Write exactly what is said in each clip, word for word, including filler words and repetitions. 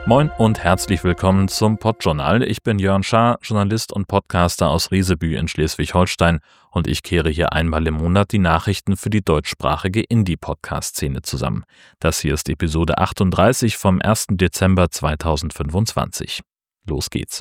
Moin und herzlich willkommen zum Podjournal. Ich bin Jörn Schaar, Journalist und Podcaster aus Riesebü in Schleswig-Holstein und ich kehre hier einmal im Monat die Nachrichten für die deutschsprachige Indie-Podcast-Szene zusammen. Das hier ist Episode achtunddreißig vom ersten Dezember zweitausendfünfundzwanzig. Los geht's.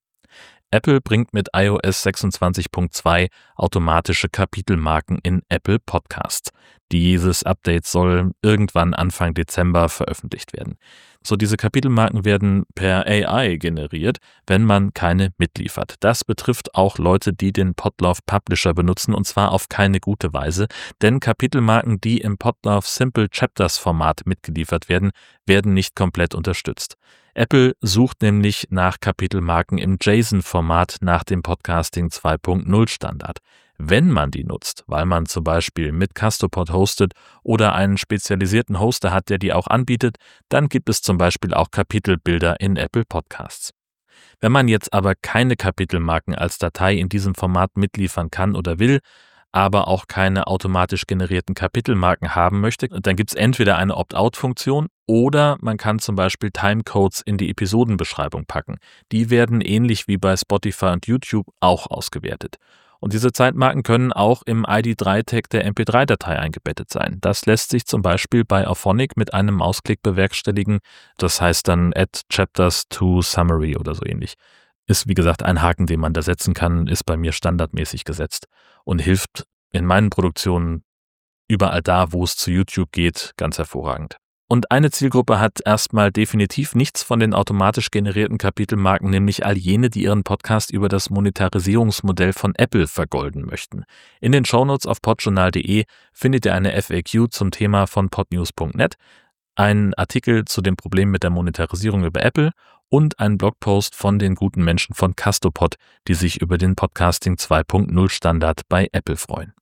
Apple bringt mit i O S sechsundzwanzig Punkt zwei automatische Kapitelmarken in Apple Podcasts. Dieses Update soll irgendwann Anfang Dezember veröffentlicht werden. So, diese Kapitelmarken werden per A I generiert, wenn man keine mitliefert. Das betrifft auch Leute, die den Podlove Publisher benutzen, und zwar auf keine gute Weise, denn Kapitelmarken, die im Podlove Simple Chapters Format mitgeliefert werden, werden nicht komplett unterstützt. Apple sucht nämlich nach Kapitelmarken im JSON-Format nach dem Podcasting zwei Punkt null Standard. Wenn man die nutzt, weil man zum Beispiel mit Castopod hostet oder einen spezialisierten Hoster hat, der die auch anbietet, dann gibt es zum Beispiel auch Kapitelbilder in Apple Podcasts. Wenn man jetzt aber keine Kapitelmarken als Datei in diesem Format mitliefern kann oder will, aber auch keine automatisch generierten Kapitelmarken haben möchte, dann gibt es entweder eine Opt-out-Funktion oder man kann zum Beispiel Timecodes in die Episodenbeschreibung packen. Die werden ähnlich wie bei Spotify und YouTube auch ausgewertet. Und diese Zeitmarken können auch im I D drei Tag der M P drei Datei eingebettet sein. Das lässt sich zum Beispiel bei Auphonic mit einem Mausklick bewerkstelligen. Das heißt dann Add Chapters to Summary oder so ähnlich. Ist wie gesagt ein Haken, den man da setzen kann, ist bei mir standardmäßig gesetzt und hilft in meinen Produktionen überall da, wo es zu YouTube geht, ganz hervorragend. Und eine Zielgruppe hat erstmal definitiv nichts von den automatisch generierten Kapitelmarken, nämlich all jene, die ihren Podcast über das Monetarisierungsmodell von Apple vergolden möchten. In den Shownotes auf podjournal punkt de findet ihr eine F A Q zum Thema von podnews punkt net, einen Artikel zu dem Problem mit der Monetarisierung über Apple und einen Blogpost von den guten Menschen von Castopod, die sich über den Podcasting zwei Punkt null Standard bei Apple freuen.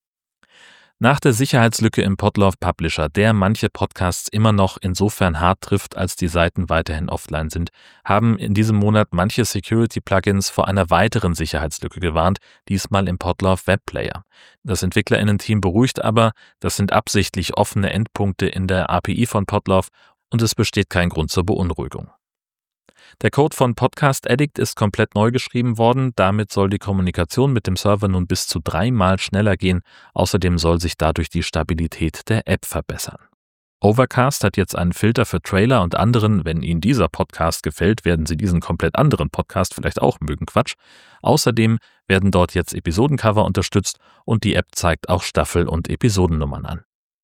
Nach der Sicherheitslücke im Podlove Publisher, der manche Podcasts immer noch insofern hart trifft, als die Seiten weiterhin offline sind, haben in diesem Monat manche Security-Plugins vor einer weiteren Sicherheitslücke gewarnt, diesmal im Podlove Webplayer. Das EntwicklerInnen-Team beruhigt aber, das sind absichtlich offene Endpunkte in der A P I von Podlove und es besteht kein Grund zur Beunruhigung. Der Code von Podcast Addict ist komplett neu geschrieben worden, damit soll die Kommunikation mit dem Server nun bis zu dreimal schneller gehen, außerdem soll sich dadurch die Stabilität der App verbessern. Overcast hat jetzt einen Filter für Trailer und anderen, wenn Ihnen dieser Podcast gefällt, werden Sie diesen komplett anderen Podcast vielleicht auch mögen, Quatsch. Außerdem werden dort jetzt Episodencover unterstützt und die App zeigt auch Staffel- und Episodennummern an.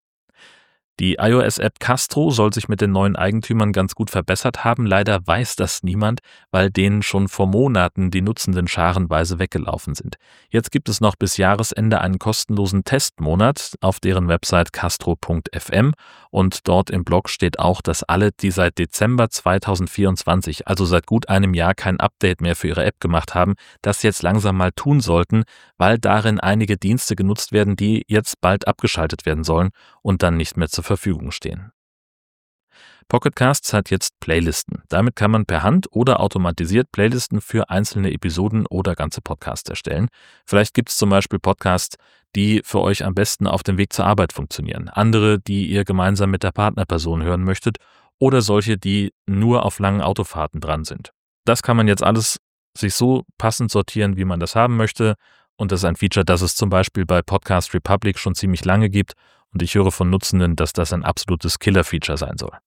Die iOS-App Castro soll sich mit den neuen Eigentümern ganz gut verbessert haben. Leider weiß das niemand, weil denen schon vor Monaten die Nutzenden scharenweise weggelaufen sind. Jetzt gibt es noch bis Jahresende einen kostenlosen Testmonat auf deren Website castro punkt f m und dort im Blog steht auch, dass alle, die seit Dezember zweitausendvierundzwanzig, also seit gut einem Jahr, kein Update mehr für ihre App gemacht haben, das jetzt langsam mal tun sollten, weil darin einige Dienste genutzt werden, die jetzt bald abgeschaltet werden sollen und dann nicht mehr zur Verfügung stehen. Pocket Casts hat jetzt Playlisten. Damit kann man per Hand oder automatisiert Playlisten für einzelne Episoden oder ganze Podcasts erstellen. Vielleicht gibt es zum Beispiel Podcasts, die für euch am besten auf dem Weg zur Arbeit funktionieren, andere, die ihr gemeinsam mit der Partnerperson hören möchtet oder solche, die nur auf langen Autofahrten dran sind. Das kann man jetzt alles sich so passend sortieren, wie man das haben möchte. Und das ist ein Feature, das es zum Beispiel bei Podcast Republic schon ziemlich lange gibt. Und ich höre von Nutzenden, dass das ein absolutes Killer-Feature sein soll.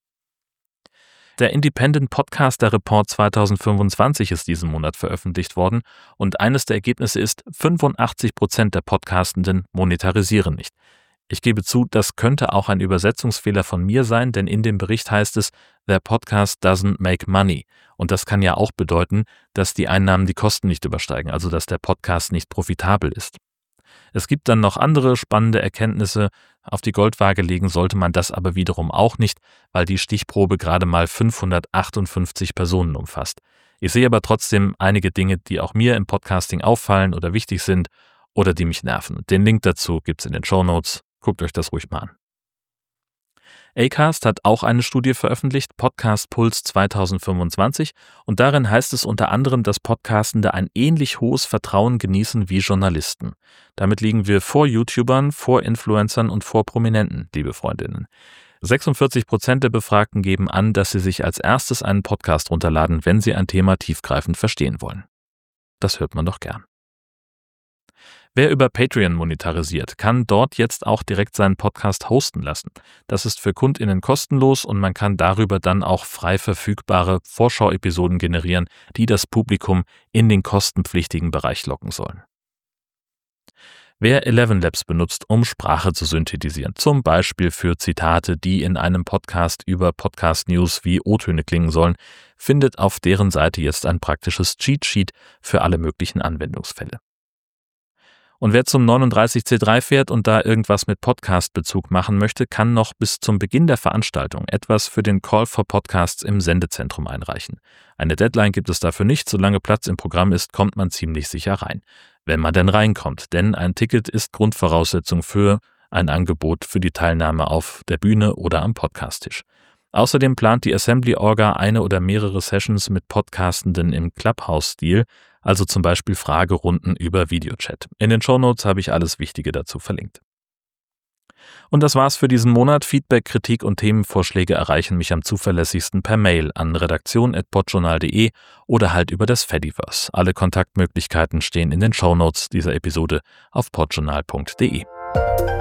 Der Independent Podcaster Report zweitausendfünfundzwanzig ist diesen Monat veröffentlicht worden und eines der Ergebnisse ist, fünfundachtzig Prozent der Podcastenden monetarisieren nicht. Ich gebe zu, das könnte auch ein Übersetzungsfehler von mir sein, denn in dem Bericht heißt es, their podcast doesn't make money. Und das kann ja auch bedeuten, dass die Einnahmen die Kosten nicht übersteigen, also dass der Podcast nicht profitabel ist. Es gibt dann noch andere spannende Erkenntnisse, auf die Goldwaage legen sollte man das aber wiederum auch nicht, weil die Stichprobe gerade mal fünfhundertachtundfünfzig Personen umfasst. Ich sehe aber trotzdem einige Dinge, die auch mir im Podcasting auffallen oder wichtig sind oder die mich nerven. Den Link dazu gibt's in den Shownotes, guckt euch das ruhig mal an. Acast hat auch eine Studie veröffentlicht, Podcast Puls zweitausendfünfundzwanzig, und darin heißt es unter anderem, dass Podcastende ein ähnlich hohes Vertrauen genießen wie Journalisten. Damit liegen wir vor YouTubern, vor Influencern und vor Prominenten, liebe Freundinnen. sechsundvierzig Prozent der Befragten geben an, dass sie sich als erstes einen Podcast runterladen, wenn sie ein Thema tiefgreifend verstehen wollen. Das hört man doch gern. Wer über Patreon monetarisiert, kann dort jetzt auch direkt seinen Podcast hosten lassen. Das ist für KundInnen kostenlos und man kann darüber dann auch frei verfügbare Vorschau-Episoden generieren, die das Publikum in den kostenpflichtigen Bereich locken sollen. Wer ElevenLabs benutzt, um Sprache zu synthetisieren, zum Beispiel für Zitate, die in einem Podcast über Podcast-News wie O-Töne klingen sollen, findet auf deren Seite jetzt ein praktisches Cheat-Sheet für alle möglichen Anwendungsfälle. Und wer zum neununddreißig C drei fährt und da irgendwas mit Podcast-Bezug machen möchte, kann noch bis zum Beginn der Veranstaltung etwas für den Call for Podcasts im Sendezentrum einreichen. Eine Deadline gibt es dafür nicht, solange Platz im Programm ist, kommt man ziemlich sicher rein. Wenn man denn reinkommt, denn ein Ticket ist Grundvoraussetzung für ein Angebot für die Teilnahme auf der Bühne oder am Podcasttisch. Außerdem plant die Assembly-Orga eine oder mehrere Sessions mit Podcastenden im Clubhouse-Stil, also zum Beispiel Fragerunden über Videochat. In den Shownotes habe ich alles Wichtige dazu verlinkt. Und das war's für diesen Monat. Feedback, Kritik und Themenvorschläge erreichen mich am zuverlässigsten per Mail an redaktion at podjournal punkt de oder halt über das Fediverse. Alle Kontaktmöglichkeiten stehen in den Shownotes dieser Episode auf podjournal punkt de.